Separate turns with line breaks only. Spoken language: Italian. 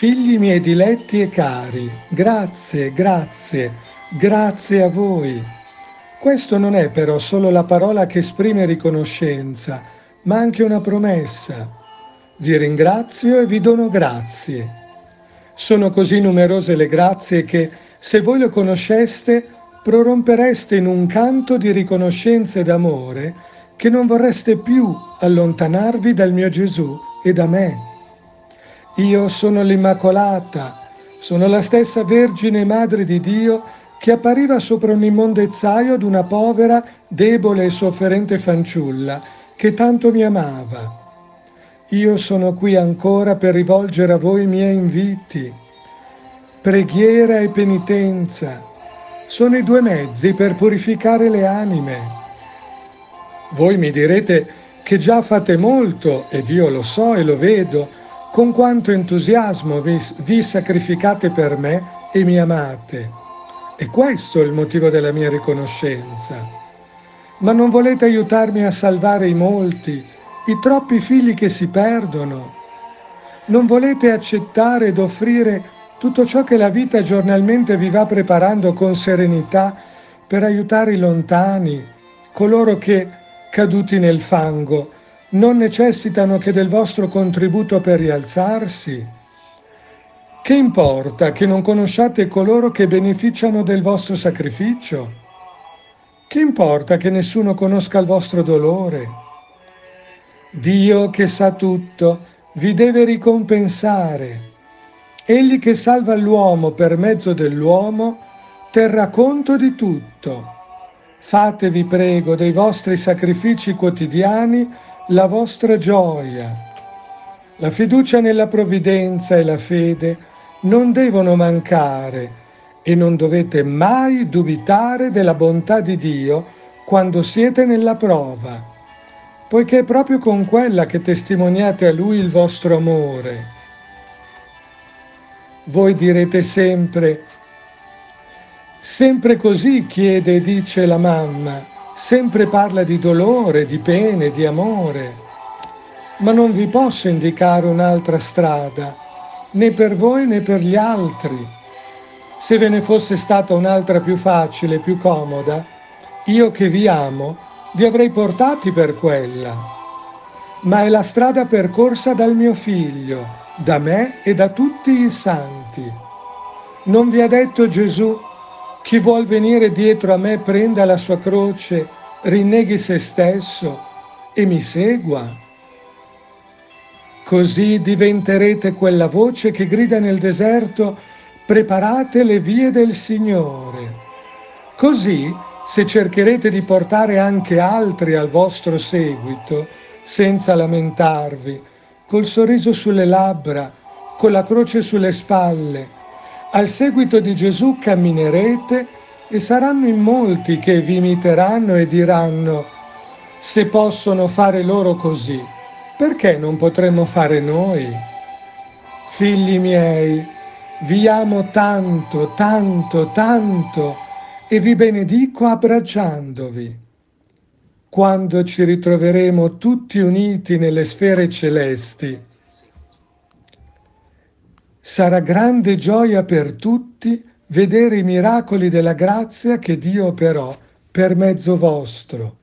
Figli miei diletti e cari, grazie, grazie, grazie a voi. Questo non è però solo la parola che esprime riconoscenza, ma anche una promessa. Vi ringrazio e vi dono grazie. Sono così numerose le grazie che, se voi lo conosceste, prorompereste in un canto di riconoscenza ed amore che non vorreste più allontanarvi dal mio Gesù e da me. Io sono l'Immacolata, sono la stessa Vergine Madre di Dio che appariva sopra un immondezzaio ad una povera, debole e sofferente fanciulla che tanto mi amava. Io sono qui ancora per rivolgere a voi i miei inviti. Preghiera e penitenza sono i due mezzi per purificare le anime. Voi mi direte che già fate molto, ed io lo so e lo vedo, con quanto entusiasmo vi sacrificate per me e mi amate. E questo è il motivo della mia riconoscenza. Ma non volete aiutarmi a salvare i molti, i troppi figli che si perdono. Non volete accettare ed offrire tutto ciò che la vita giornalmente vi va preparando con serenità per aiutare i lontani, coloro che, caduti nel fango, non necessitano che del vostro contributo per rialzarsi? Che importa che non conosciate coloro che beneficiano del vostro sacrificio? Che importa che nessuno conosca il vostro dolore? Dio che sa tutto vi deve ricompensare. Egli che salva l'uomo per mezzo dell'uomo terrà conto di tutto. Fatevi, prego, dei vostri sacrifici quotidiani la vostra gioia. La fiducia nella provvidenza e la fede non devono mancare e non dovete mai dubitare della bontà di Dio quando siete nella prova, poiché è proprio con quella che testimoniate a Lui il vostro amore. Voi direte sempre così chiede e dice la mamma, sempre parla di dolore, di pene, di amore. Ma non vi posso indicare un'altra strada, né per voi né per gli altri. Se ve ne fosse stata un'altra più facile, più comoda, io che vi amo, vi avrei portati per quella. Ma è la strada percorsa dal mio Figlio, da me e da tutti i santi. Non vi ha detto Gesù: chi vuol venire dietro a me prenda la sua croce, rinneghi se stesso e mi segua? Così diventerete quella voce che grida nel deserto: preparate le vie del Signore. Così, se cercherete di portare anche altri al vostro seguito, senza lamentarvi, col sorriso sulle labbra, con la croce sulle spalle, al seguito di Gesù camminerete e saranno in molti che vi imiteranno e diranno: se possono fare loro così, perché non potremmo fare noi? Figli miei, vi amo tanto, tanto, tanto e vi benedico abbracciandovi. Quando ci ritroveremo tutti uniti nelle sfere celesti, sarà grande gioia per tutti vedere i miracoli della grazia che Dio operò per mezzo vostro.